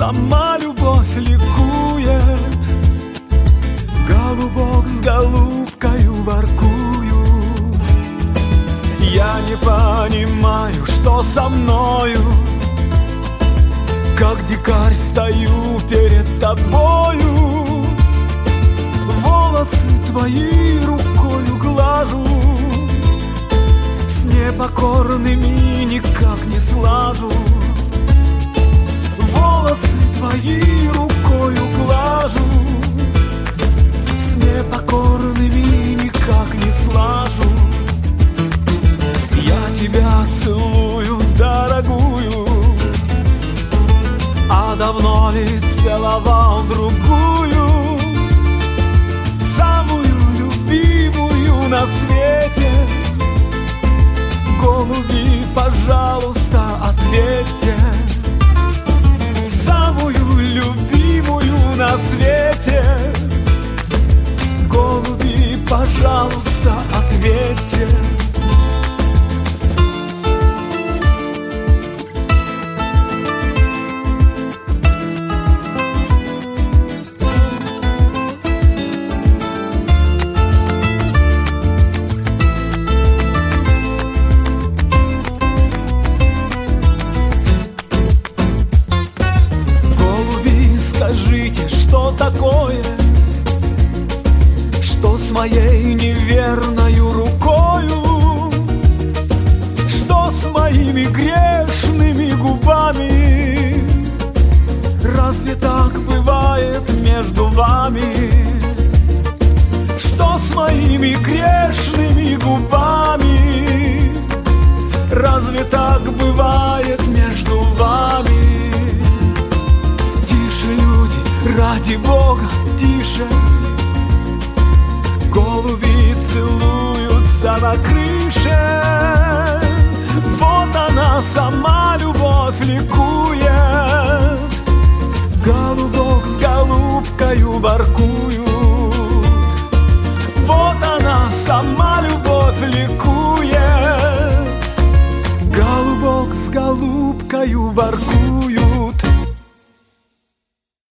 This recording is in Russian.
сама любовь ликует. Голубок с голубкою воркуют. Я не понимаю, что со мною, как дикарь стою перед тобою. Волосы твои рукою глажу, с непокорными никак не слажу. Волосы твои рукою глажу, с непокорными никак не слажу. Я тебя целую, дорогую, а давно ли целовал другую, самую любимую на свете? Голуби, пожалуйста, ответьте. Самую любимую на свете. Голуби, пожалуйста, ответьте. Скажите, что такое, что с моей неверною рукою, что с моими грешными губами? Разве так бывает между вами? Что с моими грешными губами? Разве так бывает между вами? Ради Бога, тише. Голуби целуются на крыше. Вот она сама любовь ликует. Голубок с голубкою воркуют. Вот она сама любовь ликует. Голубок с голубкою воркует.